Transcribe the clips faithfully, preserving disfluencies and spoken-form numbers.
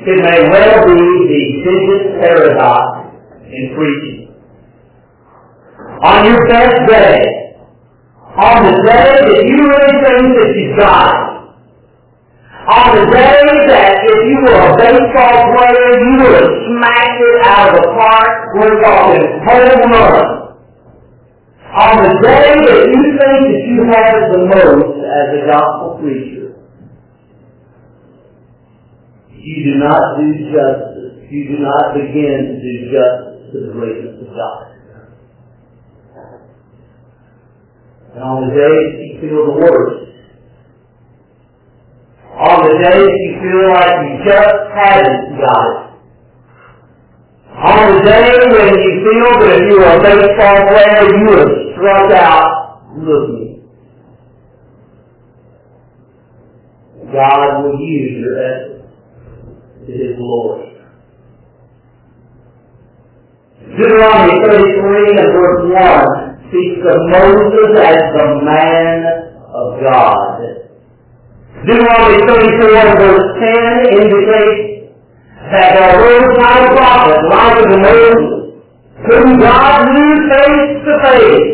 It may well be the biggest paradox in preaching. On your best day, on the day that you really think that you've got it, on the day that if you were a baseball player, you would have smacked it out of the park, we're talking home run. On the day that you think that you have it the most as a gospel preacher, you do not do justice. You do not begin to do justice to the greatness of God. And on the day that you feel the worst, on the day that you feel like you just haven't got it, on the day when you feel that if you were a baseball player, you would have struck out looking, God will use your effort to His glory. Deuteronomy thirty-three and verse one speaks of Moses as the man of God. Deuteronomy thirty-four and verse ten indicates that there was not a prophet like the Moses whom God knew face to face.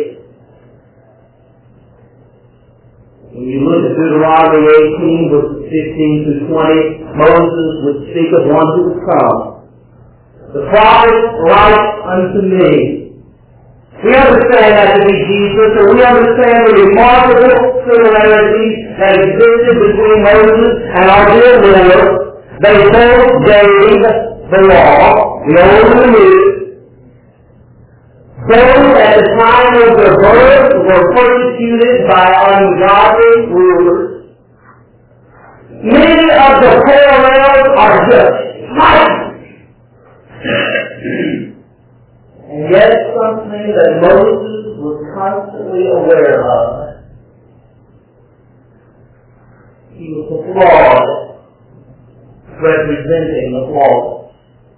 When you look at Deuteronomy eighteen, verses fifteen through twenty, Moses would speak of one who would come. The prophet like unto me. We understand that to be Jesus, and we understand the remarkable similarities that existed between Moses and our dear Lord. They both gave the law, the Old and the New. Those at the time of their birth were persecuted by ungodly rulers. Many of the parallels are just striking. And yet something that Moses was constantly aware of. He was the flawed, representing the flawed.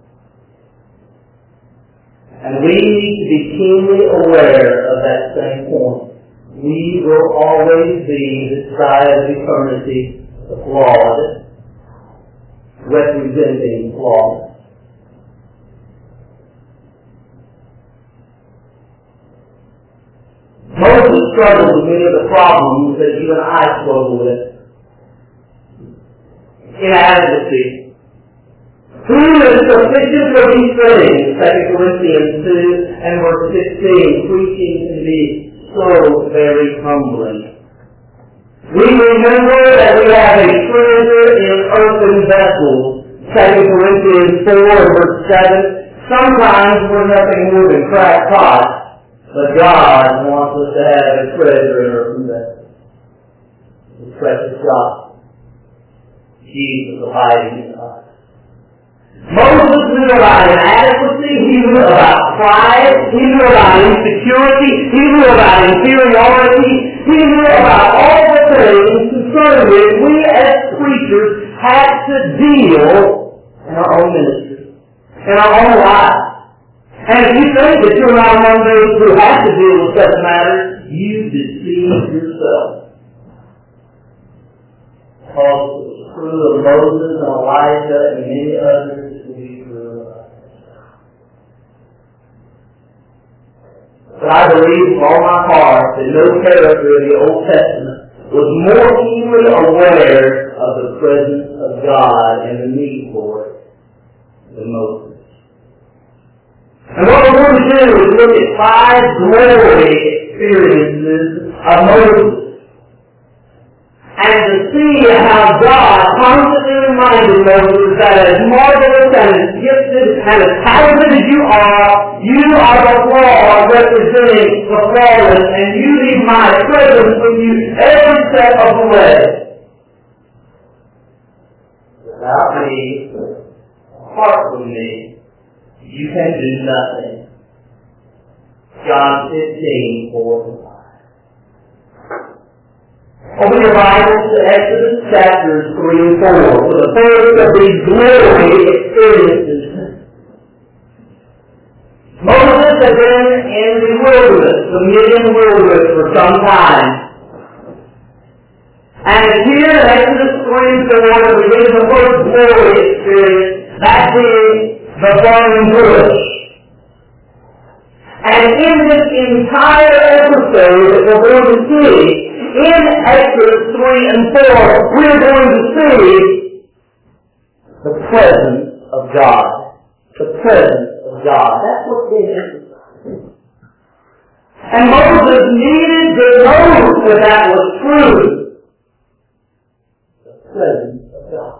And we need to be keenly aware of that same point. We will always be, this side of eternity, the flawed, representing flawed. Moses struggled with many of the problems that you and I struggle with. Inadequacy. Who is sufficient for these things? Second Corinthians two and verse sixteen. Preaching can be so very humbling. We remember that we have a treasure in earthen vessels. Second Corinthians four and verse seven. Sometimes we're nothing more than cracked pots. But God wants us to have a treasure in earthen vessels. The precious God. Jesus abiding in us. Moses knew about inadequacy, he knew about pride, he knew about insecurity, he knew about inferiority, he knew about all the things concerning which we as preachers had to deal in our own ministry, in our own lives. And if you think that you're not among those who have to deal with such matters, you deceive yourself. Because it was true of Moses and Elijah and many others will be true of us. But I believe with all my heart that no character in the Old Testament was more keenly aware of the presence of God and the need for it than Moses. And what we're going to do is look at five glory experiences of Moses. And to see how God constantly reminded Moses that as marvelous and as gifted and as talented as you are, you are the flawed representing the flawless, and you need my presence with you every step of the way. Without me, apart from me, you can do nothing. John fifteen, four and five. Open your Bibles to Exodus chapters three and four for the first of these glory experiences. Moses had been in the wilderness, the Midian wilderness, for some time. And here in Exodus three and four, we begin the first glory experience the burning bush. And in this entire episode that we're going to see, in Exodus three and four, we're going to see the presence of God. The presence of God. That's what this is. And Moses needed to know that that was true. The presence of God.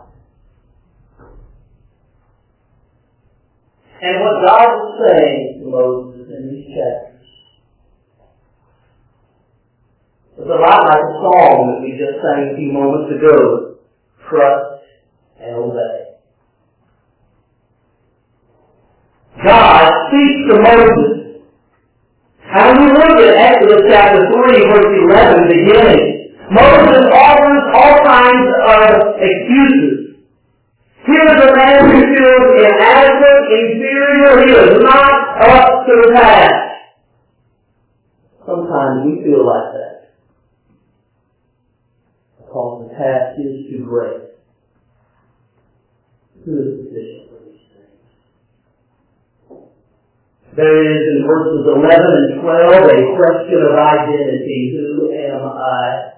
And what God was saying to Moses in these chapters is a lot like a song that we just sang a few moments ago. Trust and obey. God speaks to Moses. And when we look at Exodus chapter three, verse eleven, beginning, Moses offers all kinds of excuses. Here's a man who feels inadequate, inferior, he is not up to the task. Sometimes we feel like that. Because the task is too great. Who is sufficient for these things? There is in verses eleven and twelve a question of identity. Who am I?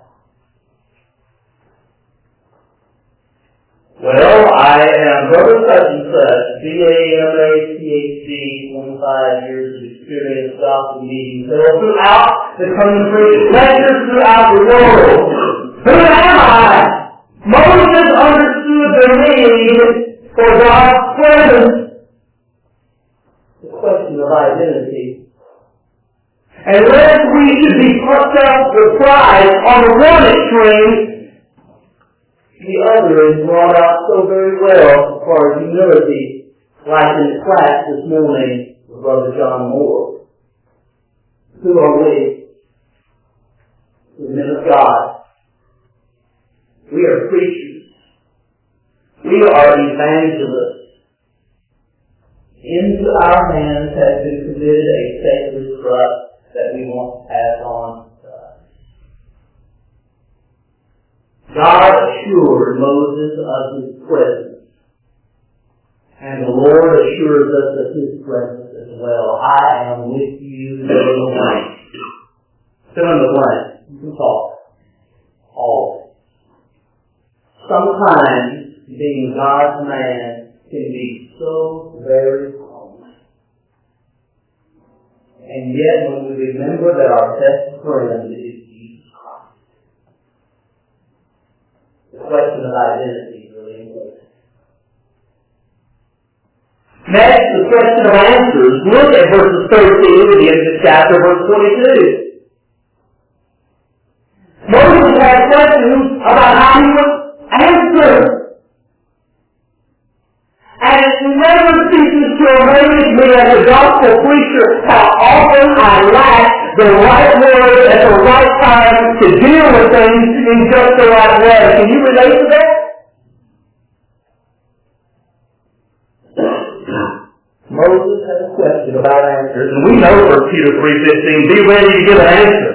Well, I am Brother such and such, B A M A P H D, twenty-five years of experience, gospel meetings, held throughout the country, lectures throughout the world. Who am I? Moses understood the need for God's presence. The question of identity. And lest we should be self-surprised on the one extreme, the other is brought out so very well as far as humility, like in class this morning with Brother John Moore. Who are we? The men of God. We are preachers. We are evangelists. Into our hands has been committed a sacred trust that we want to pass on. God assured Moses of His presence. And the Lord assures us of His presence as well. I am with you, fill in the blank. Fill in the blank. You can talk. Always. Sometimes being God's man can be so very lonely. And yet when we remember that our best friend is the question of identity is really important. Next, the question of answers. Look at verses thirteen at the end of the chapter, verse twenty-two. Moses had questions about how he would answer. And it never ceases to amaze me as a gospel preacher how often I lack the right word at the right time to deal with things in just the right way. Can you relate to that? Moses had a question about answers, and we know First Peter three fifteen, be ready to give an answer.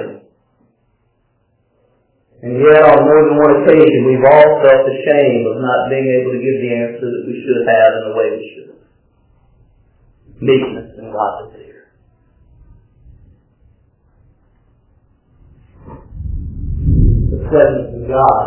And yet on more than one occasion we've all felt ashamed of not being able to give the answer that we should have in the way we should have. Meekness and godly fear. Presence of God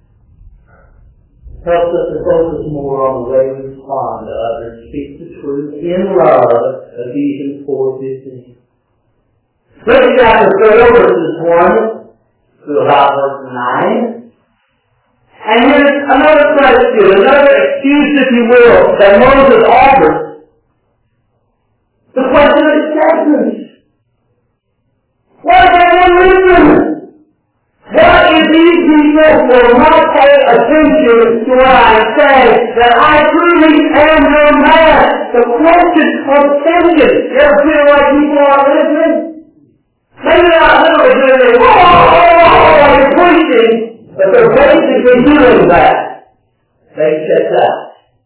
helps us to focus more on the way we respond to others. Speak the truth in love, Ephesians four fifteen. Look at chapter four, verses one to about verse nine. And here's another question, another excuse, if you will, that Moses offers. The question of acceptance. What if they won't listen? What if these people will not pay attention to what I say, that I truly am your man? The question of attention. You ever feel like people are listening? Maybe they're not literally doing it, whoa, whoa, whoa, like you're preaching, but they're basically doing that. They check out.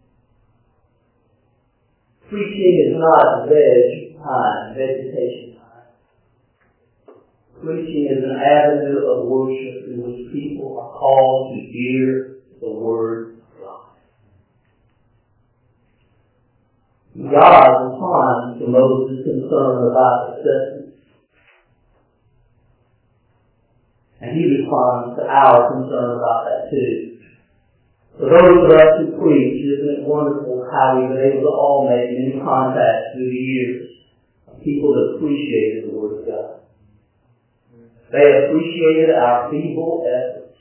Preaching is not veg time, vegetation time. Preaching is an avenue of worship in which people are called to hear the Word of God. God responds to Moses' concern about acceptance. And he responds to our concern about that too. For those of us who preach, isn't it wonderful how we've been able to all make many contacts through the years of people that appreciated the Word of God. They appreciated our feeble efforts.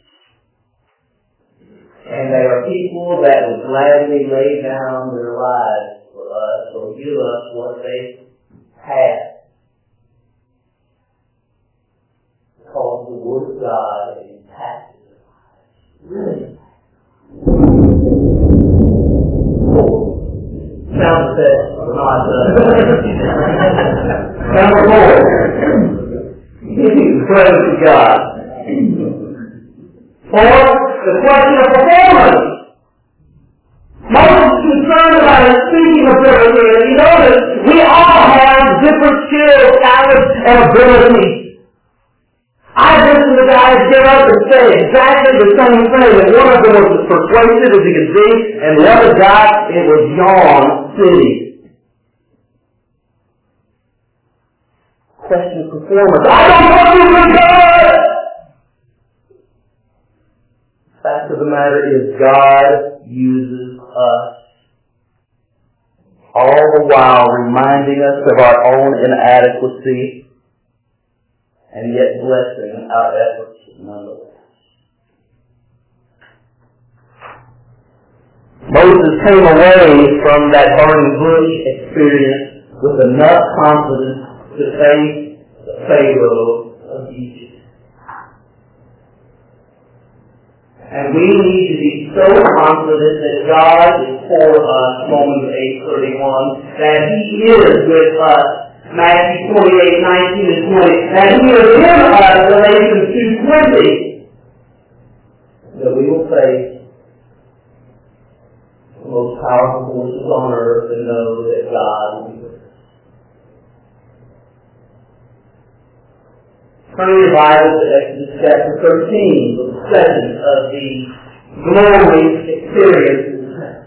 And they are people that would gladly lay down their lives for us or give us what they have. Because the Word of God impacted their lives. Really? Sound effects are not uh, number four. Praise to God. Four, the question of performance. Moses is concerned about his speaking ability, and you notice we all have different skills, talents, and abilities. I listened to guys get up and say exactly the same thing, and one of them was as persuasive as you could be, and the other guy, it was yawn city. Question of performance. I don't want you to God! The fact of the matter is God uses us, all the while reminding us of our own inadequacy, and yet blessing our efforts nonetheless. Moses came away from that burning bush experience with enough confidence to face the Pharaoh of Egypt. And we need to be so confident that God is for us, Romans eight thirty-one, that He is with us. Matthew twenty-eight, nineteen and twenty. And He is in us, Galatians two twenty. That we will face the most powerful forces on earth and know that God will be with us. Turn your Bible to Exodus chapter thirteen, the second of the glory experiences.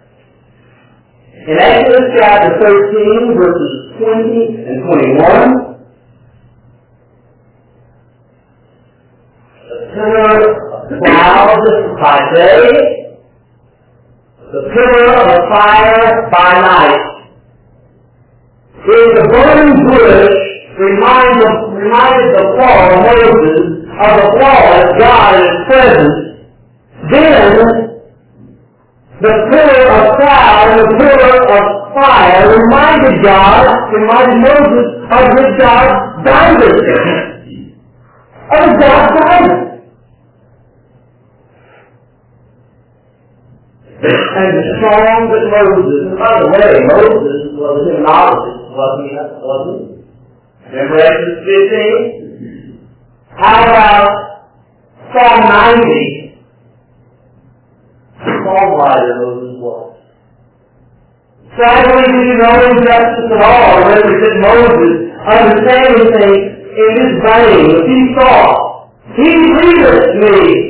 In Exodus chapter thirteen, verses twenty and twenty-one, the pillar of cloud by day, the pillar of fire by night. In the burning bush reminded, reminded the law of Moses of the flawless God in His presence. Then the pillar of cloud and the pillar of fire reminded God, reminded Moses of his God's guidance. Of God's guidance. And the song that Moses, and by the way, Moses was a hymnologist, wasn't he? Wasn't he? Remember Exodus fifteen? How about Psalm ninety? Songwriter Moses was. Sadly, we do no injustice at all to represent Moses understanding things in his vein, as he saw. He leadeth me.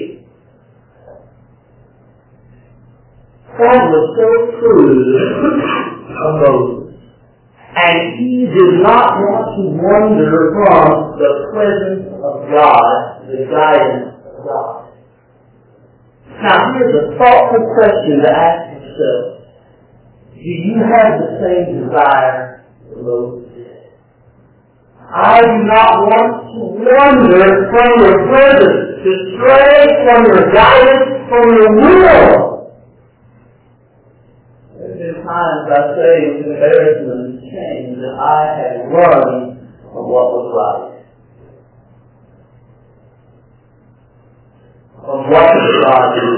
That was so true of Moses. And he did not want to wander from the presence of God, the guidance of God. Now here's a thoughtful question to ask yourself. Do you have the same desire that Moses did? I do not want to wander from your presence, to stray from your guidance, from your will. There have been times I say with embarrassment and shame that I had run from what was right. From what did God do?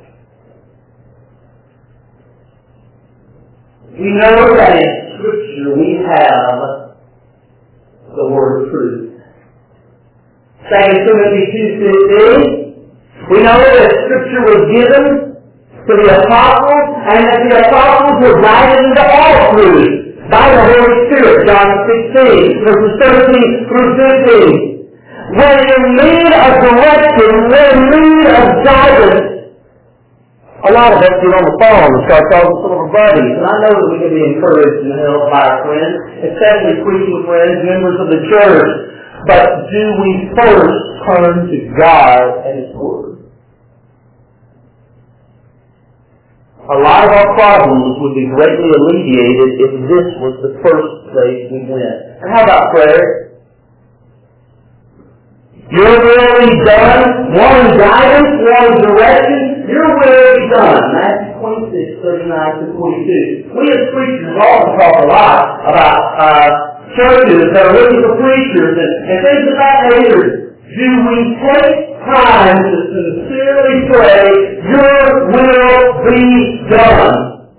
We know that in Scripture we have the word truth. Second Timothy two fifteen. We know that Scripture was given to the apostles, and that the apostles were guided into all truth by the Holy Spirit. John sixteen, verses thirteen through fifteen. When in need of direction, when in need of guidance, A lot of us get on the phone and start talking to some of our buddies, and I know that we can be encouraged and helped by our friends, especially preaching friends, members of the church. But do we first turn to God and His Word? A lot of our problems would be greatly alleviated if this was the first place we went. And how about prayer? Your will be done. One guidance, one direction. Your will be done. Matthew twenty-six, thirty-nine to forty-two. We as preachers often talk a lot about uh, churches that are looking for preachers and, and things of that nature. Do we take time to sincerely pray, your will be done?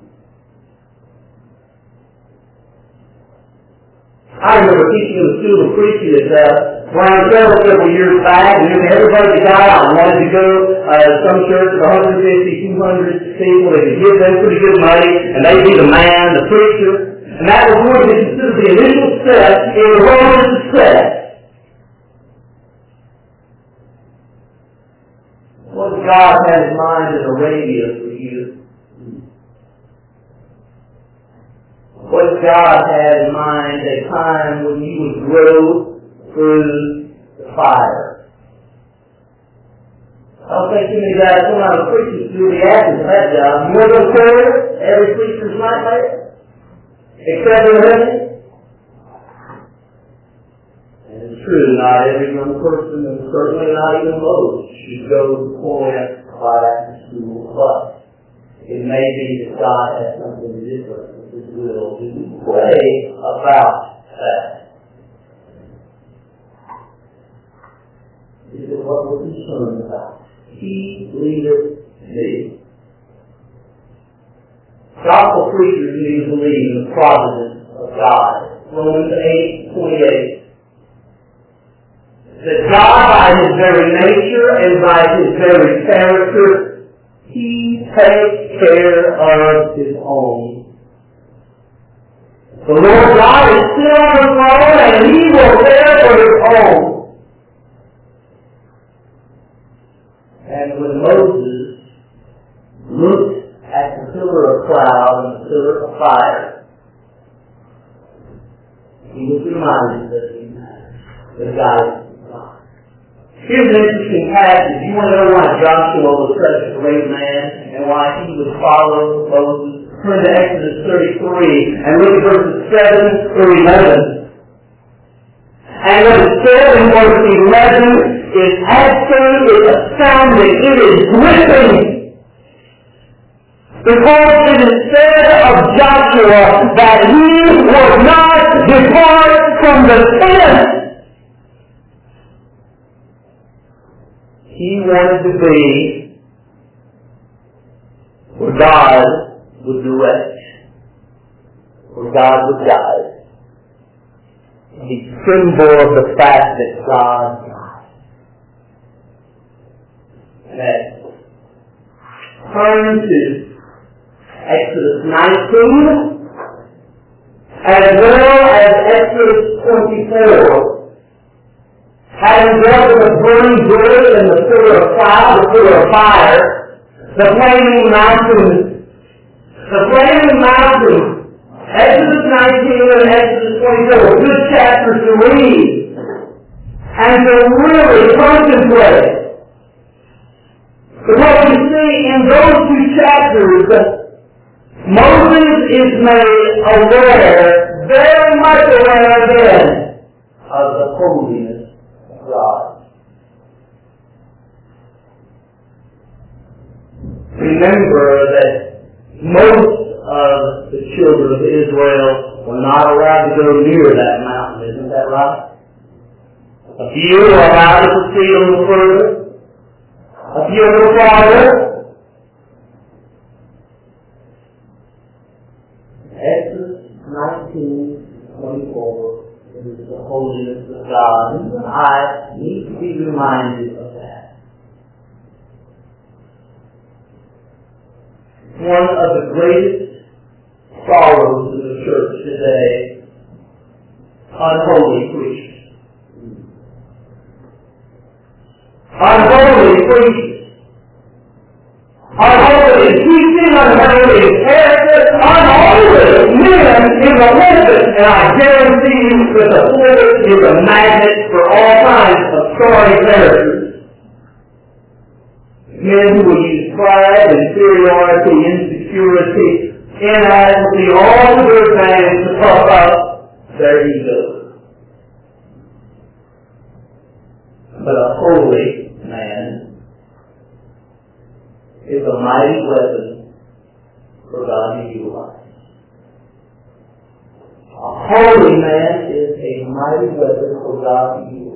I remember teaching in the school of preaching at uh, Brown Trail several years back, and everybody that got out wanted to go uh, to some church of one hundred fifty, two hundred people. They could give them pretty good money, and they'd be the man, the preacher. And that was what they considered the initial step in the road to success. What God had in mind in Arabia for you? What God had in mind a time when you would grow through the fire? I don't think too many guys come out of preaching through the ashes of that job. You want to go forward? Every preacher's nightmare? Except in heaven? And it's true, not every young person, and certainly not even most, should go to the point back to school. But it may be that God has something different with His will. Do we pray about that? Is it what we're concerned about? He leadeth me. Gospel preachers need to believe in the providence of God. Romans eight twenty-eight. That God, by His very nature and by His very character, He takes care of His own. The Lord God is still on the throne, and He will care for His own. And when Moses looked at the pillar of cloud and the pillar of fire, he was reminded that he matters, that God is God. Here's an interesting passage. You want to know why Joshua was such a great man and why he would follow Moses? Turn to Exodus thirty-three and look at verses seven through eleven. And what it says in verse eleven is absolutely astounding. It is gripping. Because it is said of Joshua that he would not depart from the tent. He wanted to be where God would direct, where God would guide. He's a symbol of the fact that God guides. Next, turn to Exodus nineteen, as well as Exodus twenty-four. Having dealt with the burning bush and the pillar of cloud, the pillar of fire, the flaming mountain, the flaming mountain, Exodus nineteen and Exodus twenty-four, good chapters to read and to really contemplate. But what we see in those two chapters, Moses is made aware, very much aware again, of the holiness of God. Remember that most of the children of Israel were not allowed to go near that mountain, isn't that right? A few were allowed to proceed a little further. A few a little farther. Exodus nineteen twenty-four is the holiness of God. You and I need to be reminded of that. One of the greatest sorrows in the church today, unholy preachers. Unholy preachers. Unholy unholy character, unholy men in the living, and I guarantee you that the world is a magnet for all kinds of sorry characters. Men who will use pride, inferiority, insecurity, inadequacy, all to their advantage to puff up their ego. But a holy man is a mighty weapon for God to utilize. A holy man is a mighty weapon for God to utilize.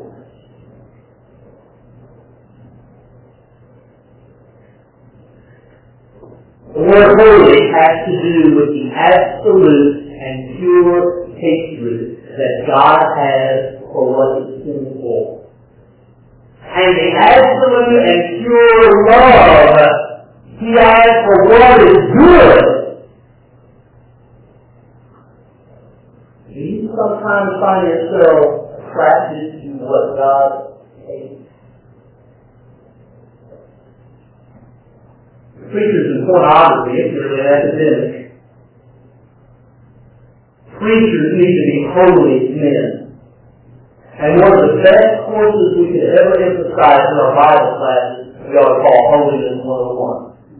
The word holy has to do with the absolute and pure hatred that God has for what is sinful. And the absolute and pure love He has for what is good. Do you sometimes find yourself attracted to what God hates? Preachers in pornography, if you're an epidemic. Preachers need to be holy men. And one of the best courses we could ever emphasize in our Bible classes, we ought to call Holiness one oh one.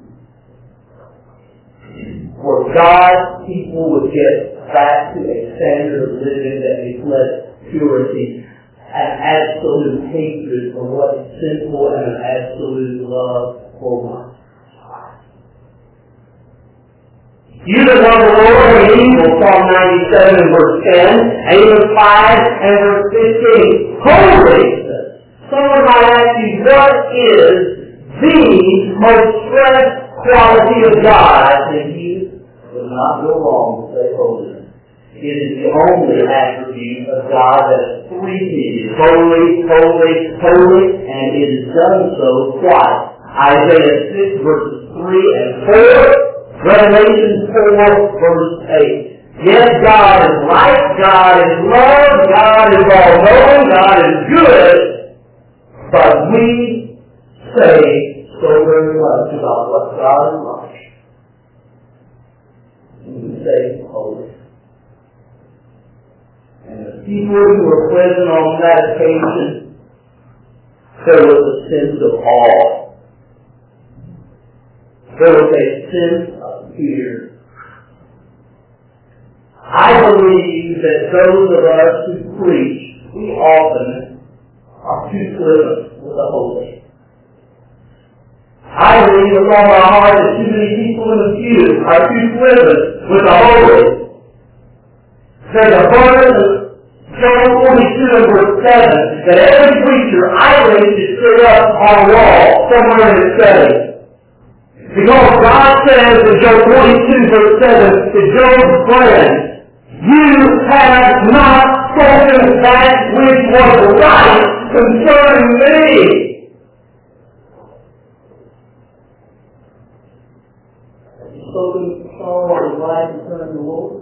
Where God's people would get back to a standard of living that reflects purity, an absolute hatred for what is sinful, and an absolute love for what. You that love the Lord are evil, Psalm ninety-seven and verse ten, Amos five and verse fifteen. Holy, someone might ask you, what is the most stressed quality of God? And you will not go wrong to say holiness. It is the only attribute of God that is three-peated. Holy, holy, holy, and it is done so twice. Isaiah six verses three and four. Revelation four, verse eight. Yes, God is light, God is love, God is all-knowing, God is good, but we say so very much about what God is like. And we say holy. And the people who were present on that occasion, there was a sense of awe. There was a sense of fear. I believe that those of us who preach, we often are too flippant with the holy. I believe with all my heart that too many people in the pew are too flippant with the holy. There's a verse in John forty-two and verse seven that every preacher, I believe, should sit up on a wall somewhere in his study. Because God says in Job forty-two verse seven to Job's friend, you have not spoken that which was right concerning me. Have you spoken all what was right concerning the Lord?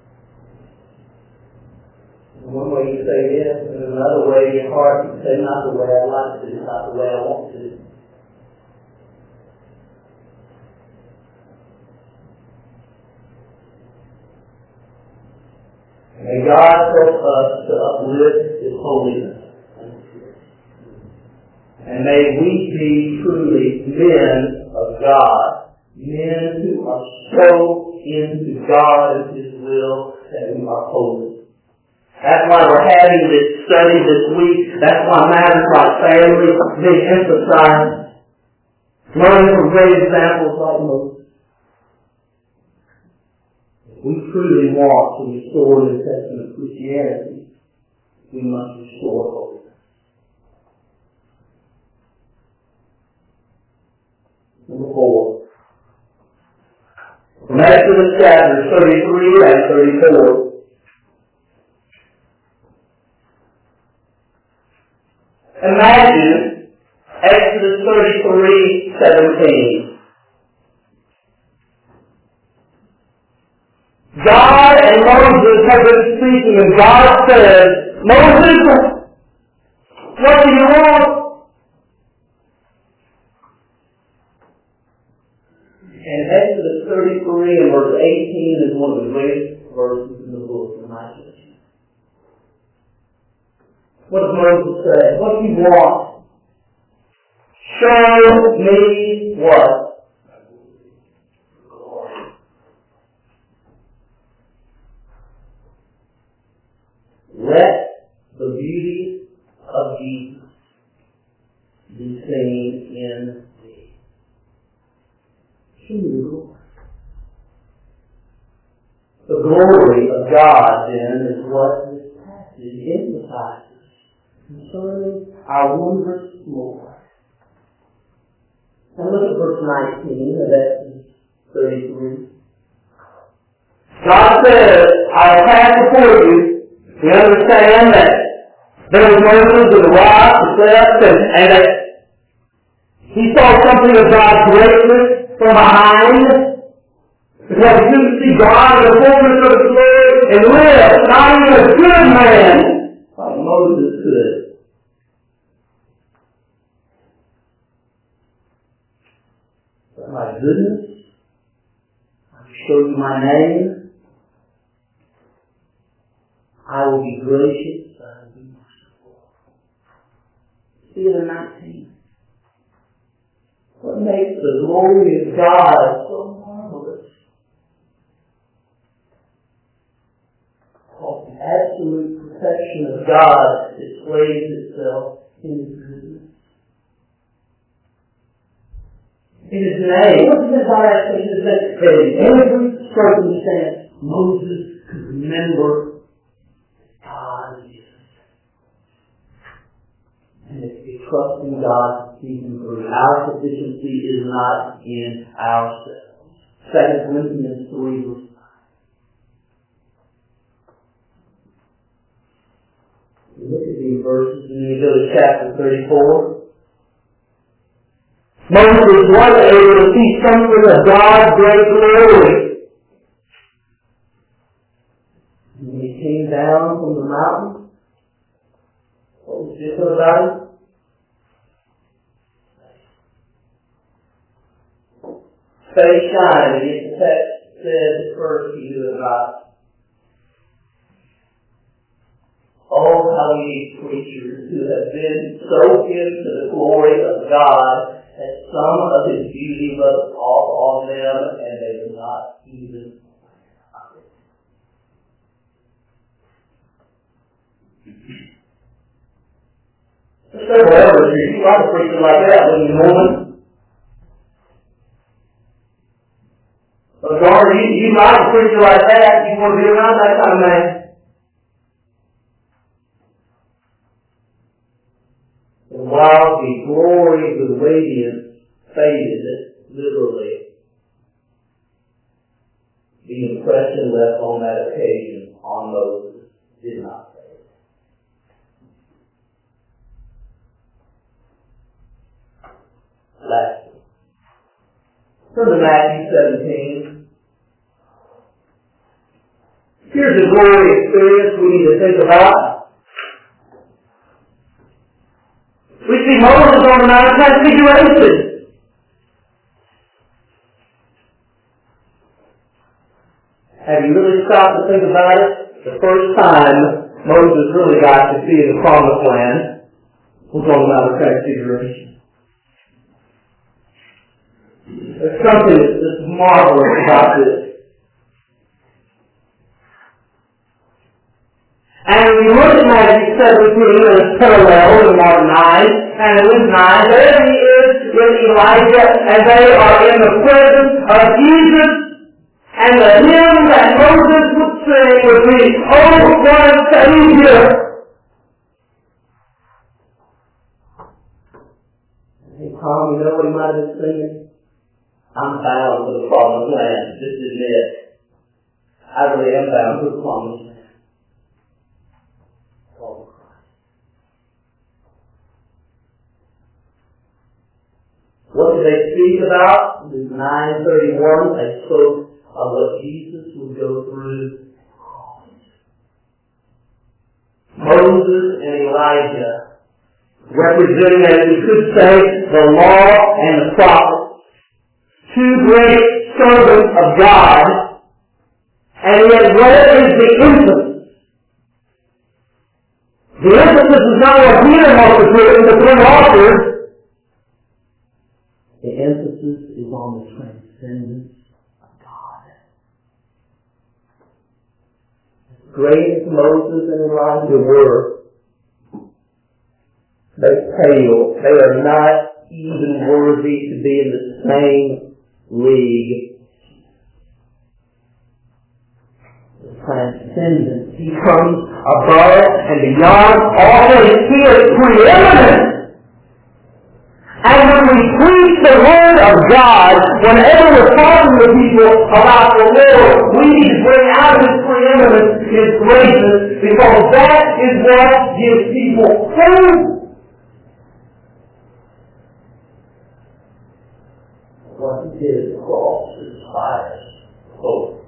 In one way you say yes, and in another way your heart you say not the way I like to, not the way I want to. May God help us to uplift His holiness. And may we be truly men of God. Men who are so into God and His will that we are holy. That's why we're having this study this week. That's why matters like family being emphasized. Learning from great examples like Moses. We truly want to restore New Testament Christianity. We must restore holiness. Number four. From Exodus chapters thirty-three and thirty-four. Imagine Exodus thirty-three seventeen. God and Moses have been speaking, and God says, Moses, what do you want? And Exodus thirty-three and verse eighteen is one of the greatest verses in the book, in my judgment. What does Moses say? What do you want? Show me what? Glory. Let the beauty of Jesus be seen in thee. Show me the glory. The glory of God, then, is what this passage emphasizes concerning our wondrous Lord. Now look at verse nineteen of Exodus thirty-three. God says, I have passed before you. We understand that there was Moses with the rod, the staff, and, and that he saw something of God's greatness from behind. Because he couldn't see God in the fullness of his glory and live, not even a good man, like Moses could. But my goodness, I will show you my name. I will be gracious, I will be merciful. See it in nineteen. What makes the glory of God so marvelous? Because the absolute perfection of God displays itself in His goodness. In His name. What does God actually say? That in every circumstance, Moses could remember God is. And if we trust in God to see Him through, our sufficiency is not in ourselves. Second Corinthians three verse five. You look at these verses and you go to chapter thirty-four. Moses was able to see something of God's great glory. And when he came down from the mountain, what was different about it? Face shining, yet the text says first to you about, oh, how many creatures who have been so into the glory of God that some of His beauty rubs off on them and they do not even of it. There's several others here. You like a preacher like that, wouldn't you, Norman? But Lord, you, you like a preacher like that. You want to be around that kind of man. And while the glory of the radiance faded, literally, the impression left on that occasion on Moses did not fade. Lastly, turn to Matthew seventeen. Here's a glory experience we need to think about. We see Moses on the Mount of Transfiguration. Have you really stopped to think about it? The first time Moses really got to see the Promised Land was on the Mount of Transfiguration. There's something that's marvelous about this. And when you look at Matthew seventeen, there's parallel in Mark nine, and in Luke nine, there he is with Elijah, and they are in the presence of Jesus, and the hymn that Moses would sing would be, "Oh, what a Savior!" Hey, Tom, you know what he might have been singing? I'm bound for the Promised Land. This is it. I really am bound for the Promised Land. What did they speak about? In nine thirty-one, they spoke of what Jesus would go through. Moses and Elijah, representing, as we could say, the law and the prophets. Two great servant of God, and yet where is the emphasis? The emphasis is not what Peter wants to put in the three authors. The emphasis is on the transcendence of God. As great as Moses and Elijah were, they pale. They are not even worthy to be in the same league. The transcendence. He comes above and beyond all things. He is preeminent. And when we preach the Word of God, whenever we're talking to people about the Lord, we need to bring out His preeminence, His greatness, because that is what gives people hope. What He did at the cross inspires hope.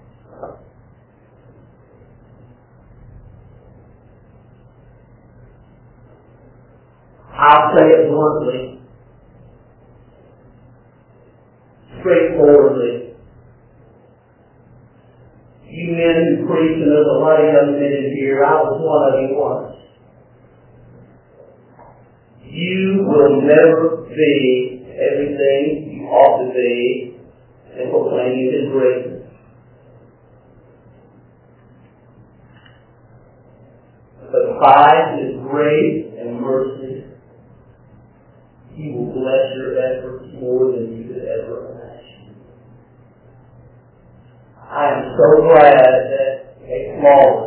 I'll say it bluntly, straightforwardly. You men who preach, and there's a lot of young men in here, I was one of you once. You will never be everything you ought to be in proclaiming His greatness. But by His grace and mercy, He will bless your efforts more than you could ever imagine. I am so glad that a small